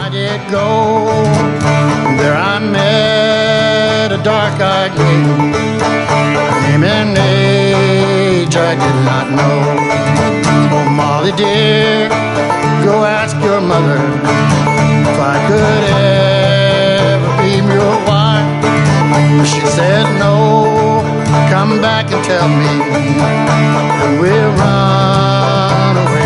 I did go. There I met a dark-eyed lady, name and age I did not know. Oh, Molly dear, go ask your mother if I could ever be your wife. She said no, come back and tell me, and we'll run away.